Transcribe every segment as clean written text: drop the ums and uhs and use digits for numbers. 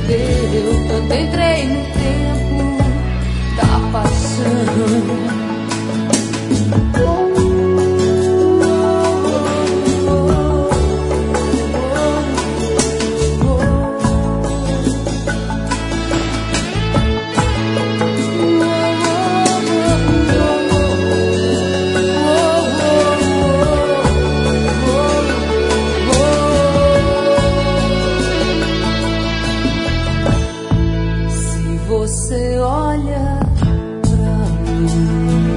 perdeu quando entrei no tempo da paixão. Você olha pra mim,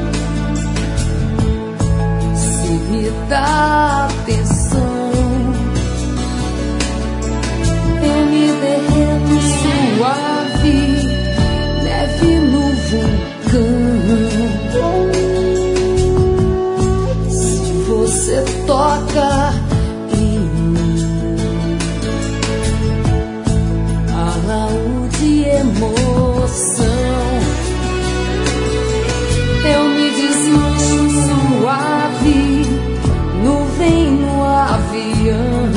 se me dá atenção, eu me derreto suave, neve no vulcão. Se você toca em mim, alaúde de emoção, eu me desmancho suave, nuvem no avião.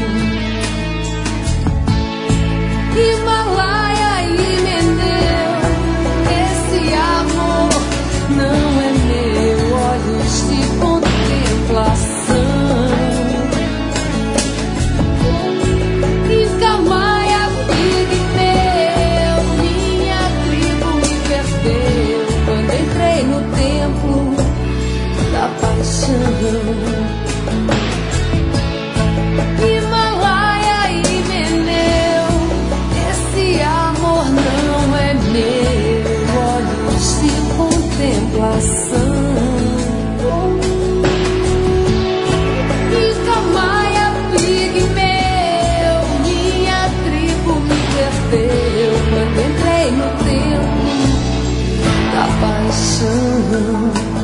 Himalaia e Meneu, esse amor não é meu, olhos de contemplação. Incamaia, Pigmeu, minha tribo me perdeu quando entrei no templo da paixão. Himalaia e Meneu, esse amor não é meu, olhos de contemplação. Incamaia, Pigmeu, minha tribo me perdeu quando entrei no tempo da paixão.